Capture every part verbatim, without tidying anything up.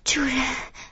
主人。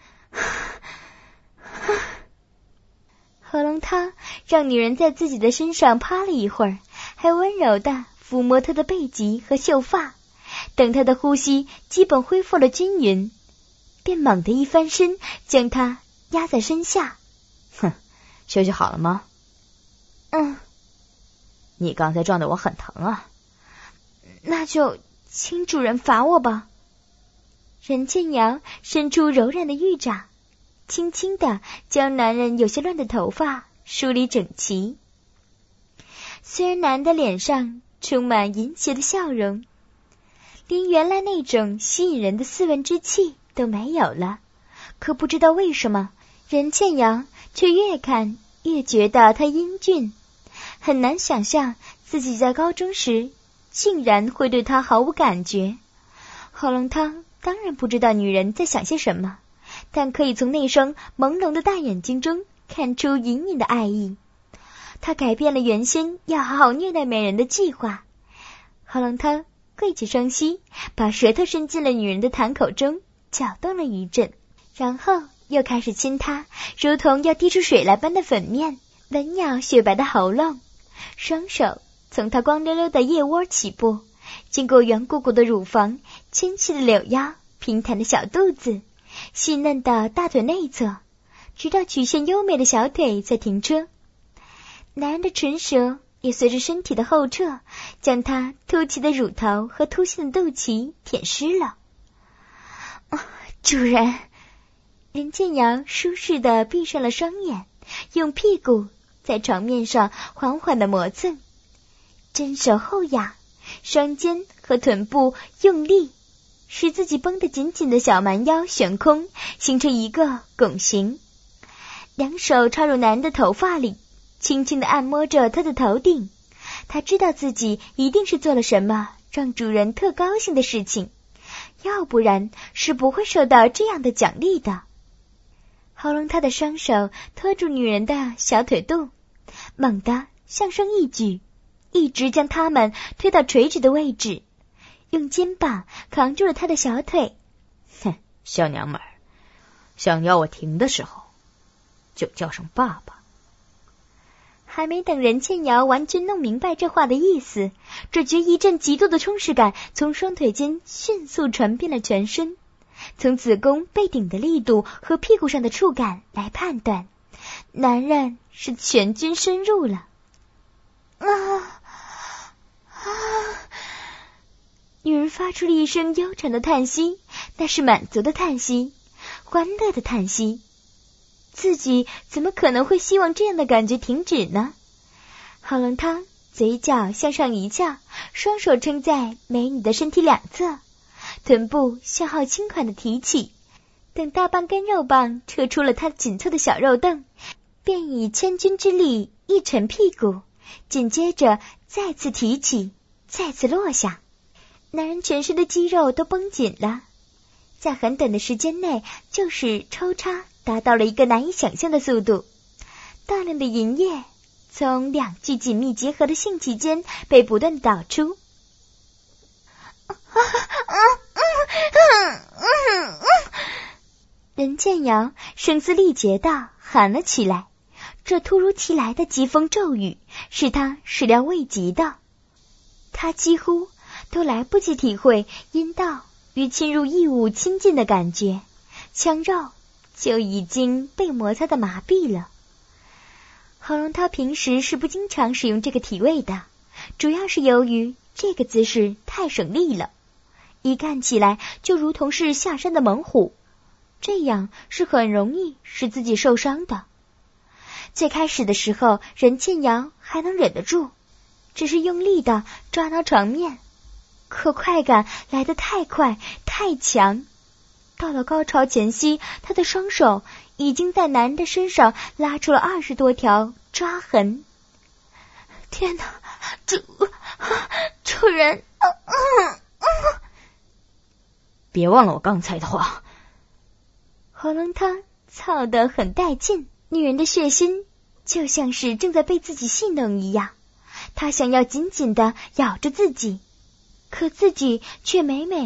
喉咙汤让女人在自己的身上趴了一会儿，还温柔地抚摸她的背脊和秀发。等她的呼吸基本恢复了均匀，便猛地一翻身，将她压在身下。 哼，休息好了吗？ 嗯。 你刚才撞得我很疼啊。 那就请主人罚我吧。任倩瑶伸出柔软的玉掌，轻轻地将男人有些乱的头发梳理整齐。虽然男的脸上充满淫邪的笑容，连原来那种吸引人的斯文之气都没有了，可不知道为什么，任倩瑶却越看越觉得他英俊，很难想象自己在高中时竟然会对他毫无感觉。喉咙汤当然不知道女人在想些什么，但可以从那双朦胧的大眼睛中看出隐隐的爱意。他改变了原先要好好虐待美人的计划。喉咙汤跪起双膝，把舌头伸进了女人的痰口中，搅动了一阵，然后又开始亲她，如同要滴出水来般的粉面，吻咬雪白的喉咙。双手从她光溜溜的腋窝起步，经过圆鼓鼓的乳房，纤细的柳腰，平坦的小肚子，细嫩的大腿内侧，直到曲线优美的小腿才停车。男人的唇舌也随着身体的后撤，将他凸起的乳头和凸性的肚脐舔湿了。哦，主人。任倩瑶舒适地闭上了双眼，用屁股在床面上缓缓地磨蹭，伸手后仰，双肩和臀部用力，使自己绷得紧紧的小蛮腰悬空，形成一个拱形。两手插入男人的头发里，轻轻地按摩着他的头顶。他知道自己一定是做了什么让主人特高兴的事情，要不然是不会受到这样的奖励的。喉咙他的双手托住女人的小腿肚，猛地向上一举，一直将她们推到垂直的位置，用肩膀扛住了她的小腿。 哼，小娘们儿，想要我停的时候就叫声爸爸。 还没等任倩瑶完全弄明白这话的意思，只觉一阵极度的充实感从双腿间迅速传遍了全身。从子宫被顶的力度和屁股上的触感来判断，男人是全军深入了。啊啊！女人发出了一声悠长的叹息，那是满足的叹息，欢乐的叹息。自己怎么可能会希望这样的感觉停止呢？喉咙汤嘴角向上一翘，双手撑在美女的身体两侧，臀部消耗轻快地提起，等大半根肉棒撤出了她紧凑的小肉凳，便以千钧之力一沉屁股，紧接着再次提起，再次落下。男人全身的肌肉都绷紧了，在很短的时间内就是抽插达到了一个难以想象的速度，大量的淫液从两具紧密结合的性器间被不断导出。任倩瑶声嘶力竭地喊了起来，这突如其来的疾风骤雨使她始料未及的，她几乎都来不及体会阴道与侵入异物亲近的感觉，腔肉就已经被摩擦的麻痹了。喉咙他平时是不经常使用这个体位的，主要是由于这个姿势太省力了，一干起来就如同是下山的猛虎，这样是很容易使自己受伤的。最开始的时候，任倩瑶还能忍得住，只是用力的抓挠床面，可快感来得太快太强，到了高潮前夕，她的双手已经在男人的身上拉出了二十多条抓痕。天哪，主主人、啊啊啊、 别忘了我刚才的话。 喉咙汤操得很带劲，女人的血心就像是正在被自己戏弄一样，她想要紧紧地咬着自己，可自己却每每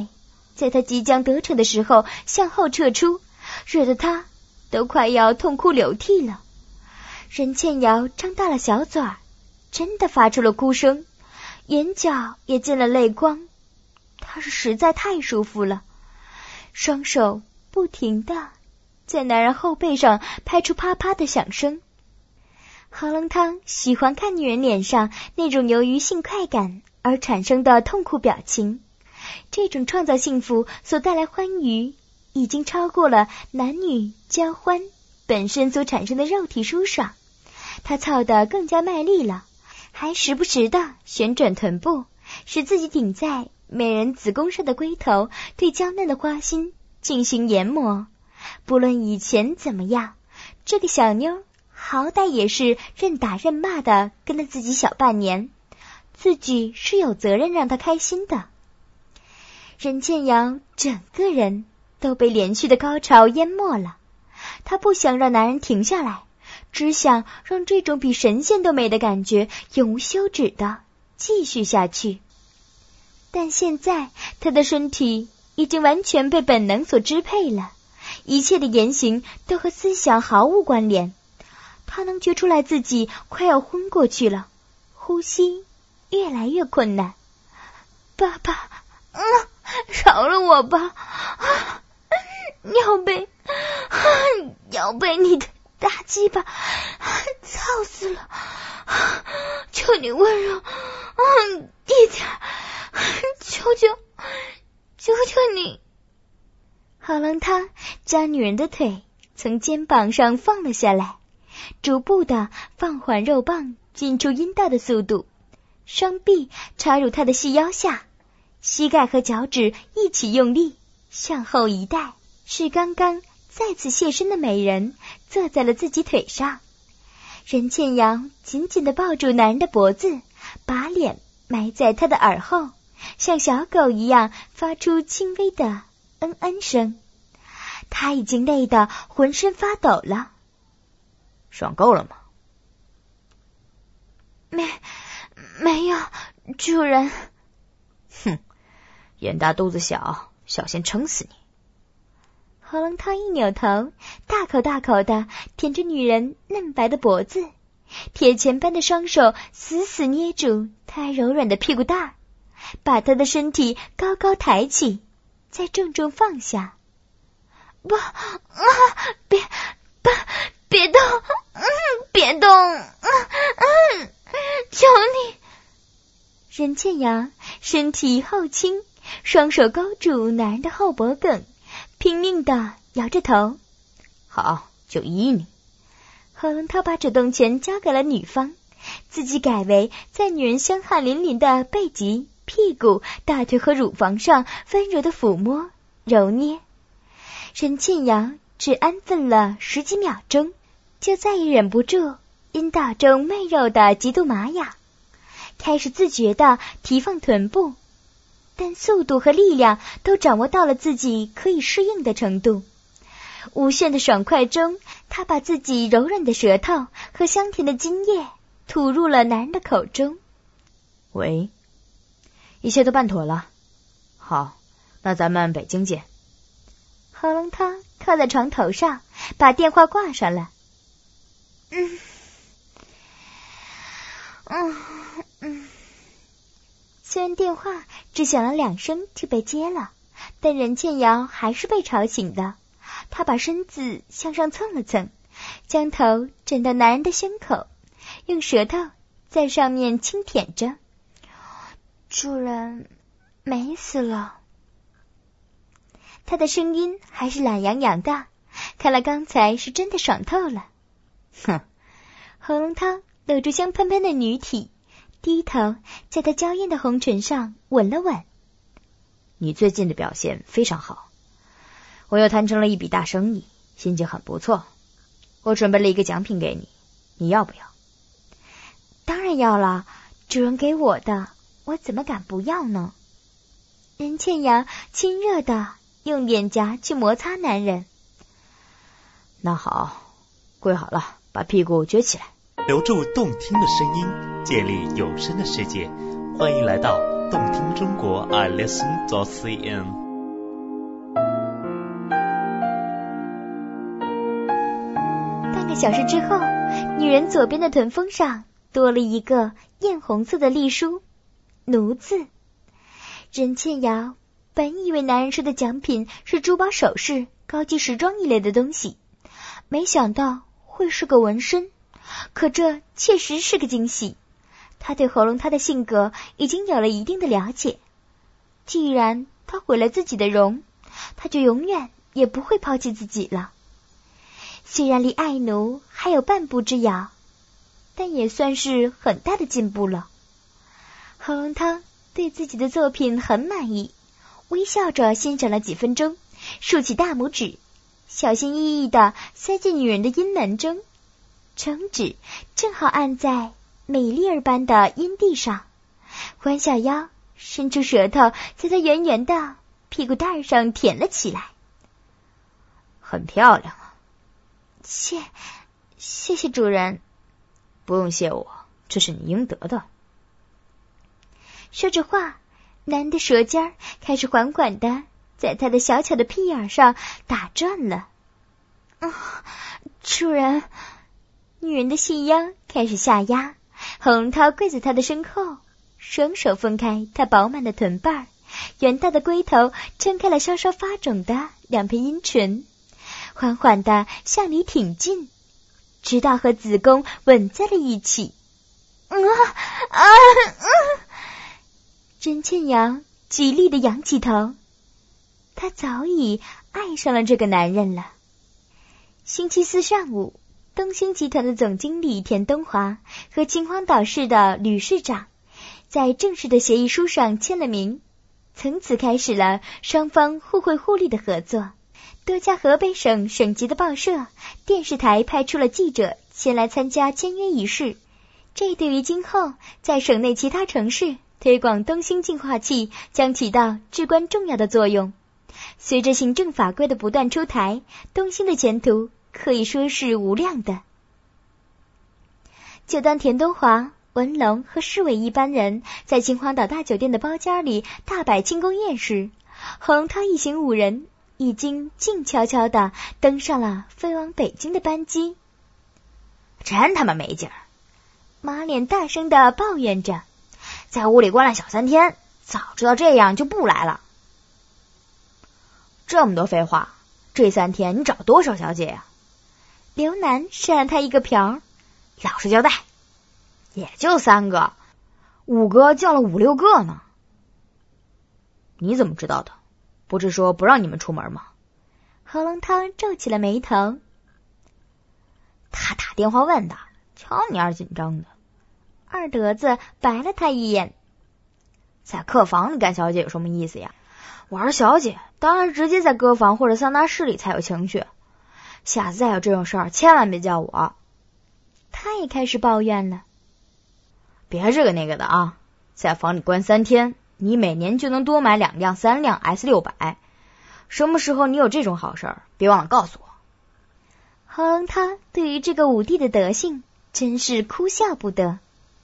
在他即将得逞的时候向后撤出，惹得他都快要痛哭流涕了。任倩瑶张大了小嘴儿，真的发出了哭声，眼角也进了泪光。她是实在太舒服了，双手不停地在男人后背上拍出啪啪的响声。何龙汤喜欢看女人脸上那种由于性快感而产生的痛苦表情，这种创造幸福所带来欢愉，已经超过了男女交欢本身所产生的肉体舒爽。他操得更加卖力了，还时不时地旋转臀部，使自己顶在美人子宫上的龟头对娇嫩的花心进行研磨。不论以前怎么样，这个小妞好歹也是任打任骂的跟了自己小半年，自己是有责任让她开心的。任倩瑶整个人都被连续的高潮淹没了，她不想让男人停下来，只想让这种比神仙都美的感觉永无休止的继续下去。但现在她的身体已经完全被本能所支配了，一切的言行都和思想毫无关联。她能觉出来自己快要昏过去了，呼吸越来越困难。爸爸，嗯，饶了我吧，啊，要被啊，要被你的大鸡巴操死了，求你温柔嗯一点，求求求求你。好郎他将女人的腿从肩膀上放了下来，逐步的放缓肉棒进出阴道的速度，双臂插入她的细腰下，膝盖和脚趾一起用力向后一带，使刚刚再次现身的美人坐在了自己腿上。任倩瑶紧紧地抱住男人的脖子，把脸埋在他的耳后，像小狗一样发出轻微的嗯嗯声。他已经累得浑身发抖了。 爽够了吗？ 没没有，主人。 哼，眼大肚子小，小心撑死你。 何龙汤一扭头，大口大口地舔着女人嫩白的脖子，铁钳般的双手死死捏住她柔软的屁股蛋儿，把她的身体高高抬起，再重重放下。不啊，别不别动，嗯，别动，嗯嗯，求你。任倩瑶身体后倾，双手勾住男人的后脖梗，拼命地摇着头。 好，就依你。 何龙涛把主动权交给了女方，自己改为在女人香汗淋漓的背脊、屁股、大腿和乳房上温柔的抚摸、揉捏。任倩瑶只安分了十几秒钟，就再也忍不住阴道中媚肉的极度麻痒，开始自觉地提放臀部，但速度和力量都掌握到了自己可以适应的程度。无限的爽快中，她把自己柔软的舌头和香甜的精液吐入了男人的口中。 喂，一切都办妥了。好，那咱们北京见。 何龙汤靠在床头上，把电话挂上了。嗯嗯嗯，虽然电话只响了两声就被接了，但任倩瑶还是被吵醒的。她把身子向上蹭了蹭，将头枕到男人的胸口，用舌头在上面轻舔着。主人美死了。他的声音还是懒洋洋的，看来刚才是真的爽透了。 哼！ 何龙涛搂住香喷喷的女体，低头在她娇艳的红唇上吻了吻。 你最近的表现非常好，我又谈成了一笔大生意，心情很不错。我准备了一个奖品给你，你要不要？ 当然要了，主人给我的，我怎么敢不要呢？任倩瑶亲热的用脸颊去摩擦男人。 那好，跪好了，把屁股撅起来。 留住动听的声音，建立有声的世界。欢迎来到动听中国 i listen dot c n。 半个小时之后，女人左边的臀峰上多了一个艳红色的隶书“奴”字。任倩瑶本以为男人说的奖品是珠宝首饰、高级时装一类的东西，没想到会是个纹身，可这确实是个惊喜。他对喉咙他的性格已经有了一定的了解，既然他毁了自己的容，他就永远也不会抛弃自己了。虽然离爱奴还有半步之遥，但也算是很大的进步了。喉咙汤对自己的作品很满意，微笑着欣赏了几分钟，竖起大拇指，小心翼翼地塞进女人的阴门中，中指正好按在美丽儿般的阴蒂上，弯下腰，伸出舌头在她圆圆的屁股蛋上舔了起来。 很漂亮啊。 谢谢谢主人。 不用谢我，这是你应得的。 说着话，男的舌尖开始缓缓的在他的小巧的屁眼上打转了。啊，主人。女人的细腰开始下压，洪涛跪在他的身后，双手分开他饱满的臀瓣，圆大的龟头撑开了稍稍发肿的两片阴唇，缓缓地向里挺进，直到和子宫吻在了一起。啊啊啊！甄倩瑶极力地仰起头，她早已爱上了这个男人了。星期四上午，东兴集团的总经理田东华和秦皇岛市的吕市长在正式的协议书上签了名，从此开始了双方互惠互利的合作。多家河北省省级的报社、电视台派出了记者前来参加签约仪式，这对于今后在省内其他城市推广东兴净化器将起到至关重要的作用。随着行政法规的不断出台，东兴的前途可以说是无量的。就当田东华、文龙和市委一班人在秦皇岛大酒店的包间里大摆庆功宴时，洪涛一行五人已经静悄悄地登上了飞往北京的班机。 真他妈没劲儿！ 马脸大声地抱怨着， 在屋里关了小三天，早知道这样就不来了。这么多废话，这三天你找多少小姐呀？ 刘楠扇了他一个瓢， 老实交代。也就三个，五哥叫了五六个呢。你怎么知道的？不是说不让你们出门吗？ 何龙涛皱起了眉头。 他打电话问的，瞧你二紧张的。 二德子白了他一眼。 在客房里干小姐有什么意思呀？玩小姐当然直接在歌房或者桑拿室里才有情绪。下次再有这种事儿，千万别叫我。 他也开始抱怨了。 别这个那个的啊，在房里关三天，你每年就能多买两辆三辆 S 六百。什么时候你有这种好事儿，别忘了告诉我。 何龙他对于这个武帝的德性真是哭笑不得。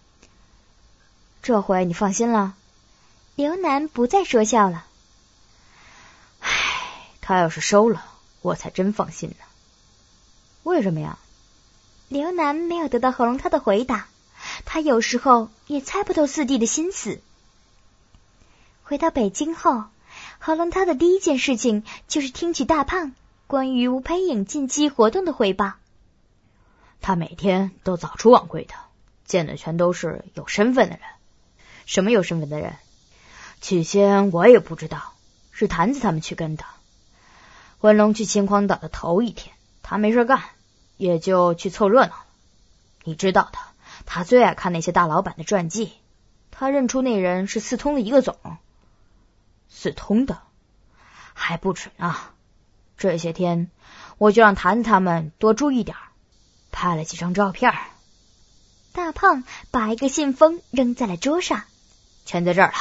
这回你放心了？ 刘楠不再说笑了。 唉，他要是收了，我才真放心呢。为什么呀？ 刘楠没有得到何龙他的回答，他有时候也猜不透四弟的心思。回到北京后，何龙他的第一件事情就是听取大胖关于吴培颖近期活动的汇报。 他每天都早出晚归的，见的全都是有身份的人。什么有身份的人？起先我也不知道，是坛子他们去跟的。文龙去秦皇岛的头一天，他没事干，也就去凑热闹。你知道的，他最爱看那些大老板的传记。他认出那人是四通的一个总。四通的？还不准啊！这些天我就让坛子他们多注意点，拍了几张照片。 大胖把一个信封扔在了桌上。 全在这儿了。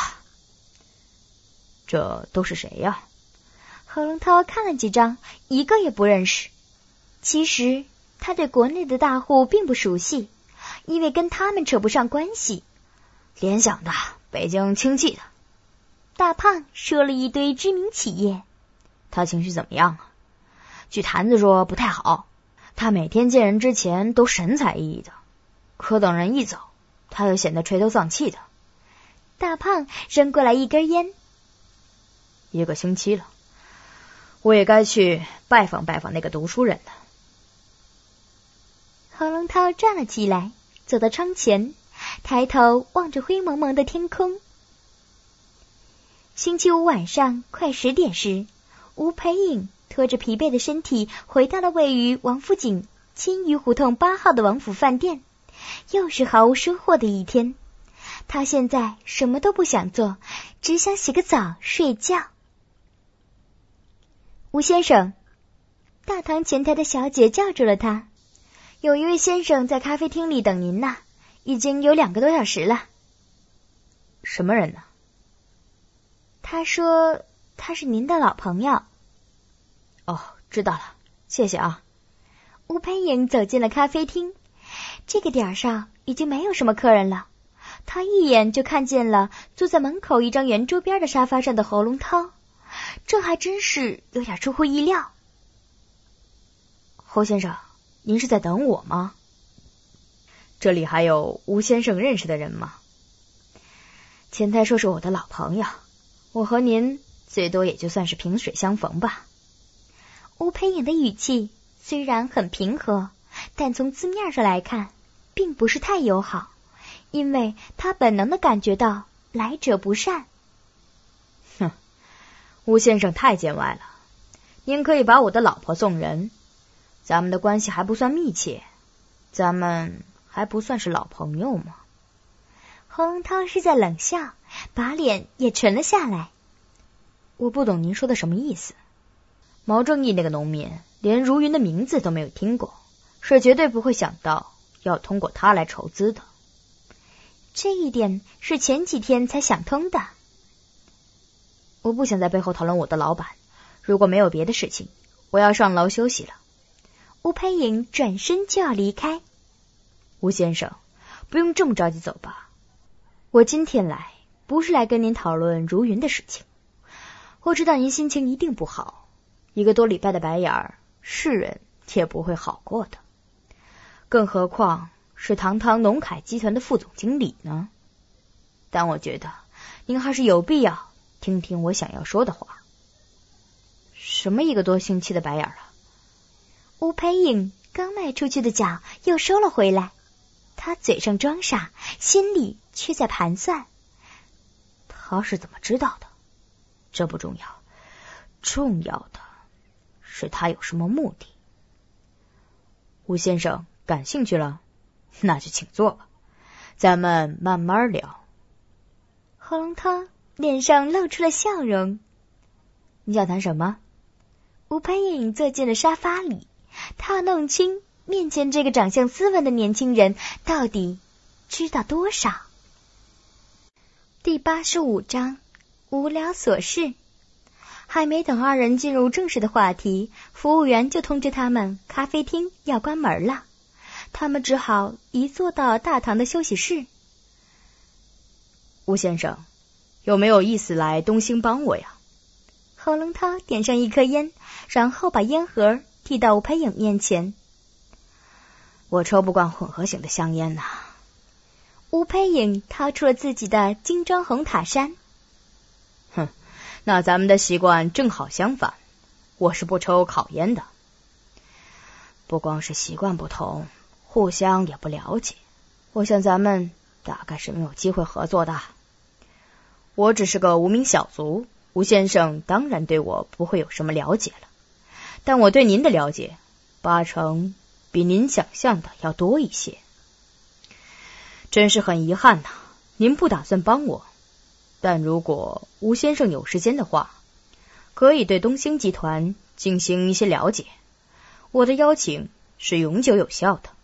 这都是谁呀？ 何龙涛看了几张，一个也不认识。其实他对国内的大户并不熟悉，因为跟他们扯不上关系。 联想的，北京清气的。 大胖说了一堆知名企业。 他情绪怎么样啊？据坛子说不太好，他每天见人之前都神采奕奕的，可等人一走，他又显得垂头丧气的。 大胖扔过来一根烟。 一个星期了，我也该去拜访拜访那个读书人了。 侯龙涛站了起来，走到窗前，抬头望着灰蒙蒙的天空。星期五晚上快十点时，吴培颖拖着疲惫的身体回到了位于王府井金鱼胡同八号的王府饭店。又是毫无收获的一天，他现在什么都不想做，只想洗个澡睡觉。吴先生，大堂前台的小姐叫住了他，有一位先生在咖啡厅里等您呢，已经有两个多小时了。 什么人呢？ 他说他是您的老朋友。 哦，知道了，谢谢啊。 吴培颖走进了咖啡厅，这个点上已经没有什么客人了，他一眼就看见了坐在门口一张圆桌边的沙发上的侯龙涛，这还真是有点出乎意料。 侯先生，您是在等我吗？这里还有吴先生认识的人吗？前台说是我的老朋友，我和您最多也就算是萍水相逢吧。 吴培颖的语气虽然很平和，但从字面上来看并不是太友好，因为他本能地感觉到来者不善。 哼，吴先生太见外了，您可以把我的老婆送人，咱们的关系还不算密切，咱们还不算是老朋友吗？ 侯龙涛是在冷笑，把脸也沉了下来。 我不懂您说的什么意思。毛正义那个农民连如云的名字都没有听过，是绝对不会想到要通过他来筹资的。 这一点是前几天才想通的。 我不想在背后讨论我的老板，如果没有别的事情，我要上楼休息了。 吴培颖转身就要离开。 吴先生，不用这么着急走吧。我今天来不是来跟您讨论如云的事情，我知道您心情一定不好，一个多礼拜的白眼儿，是人也不会好过的，更何况是堂堂农凯集团的副总经理呢。但我觉得您还是有必要听听我想要说的话。什么一个多星期的白眼了？ 吴培颖刚迈出去的脚又收了回来，他嘴上装傻，心里却在盘算。 他是怎么知道的？这不重要，重要的是他有什么目的。吴先生感兴趣了，那就请坐吧，咱们慢慢聊。 侯龙涛脸上露出了笑容。 你想谈什么？ 吴培颖坐进了沙发里，他要弄清面前这个长相斯文的年轻人到底知道多少。第八十五章，无聊琐事。还没等二人进入正式的话题，服务员就通知他们咖啡厅要关门了，他们只好移坐到大堂的休息室。 吴先生，有没有意思来东兴帮我呀？ 侯龙涛点上一颗烟，然后把烟盒递到吴培颖面前。 我抽不惯混合型的香烟呐、啊。 吴培颖掏出了自己的精装红塔山。 哼，那咱们的习惯正好相反，我是不抽烤烟的。不光是习惯不同，互相也不了解，我想咱们大概是没有机会合作的。我只是个无名小卒，吴先生当然对我不会有什么了解了，但我对您的了解八成比您想象的要多一些。真是很遗憾呐、啊，您不打算帮我，但如果吴先生有时间的话，可以对东兴集团进行一些了解，我的邀请是永久有效的。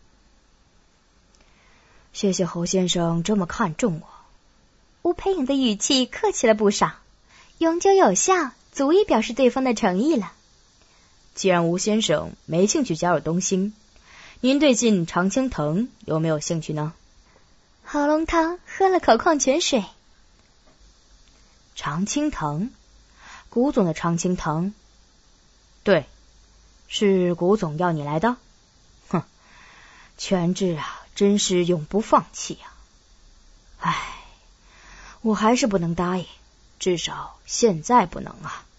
谢谢侯先生这么看重我。 吴培颖的语气客气了不少，永久有效足以表示对方的诚意了。 既然吴先生没兴趣加入东兴，您对进常青藤有没有兴趣呢？ 侯龙涛喝了口矿泉水。 常青藤，古总的常青藤， 对，是古总要你来的。哼，全志啊，真是永不放弃啊。唉，我还是不能答应，至少现在不能啊。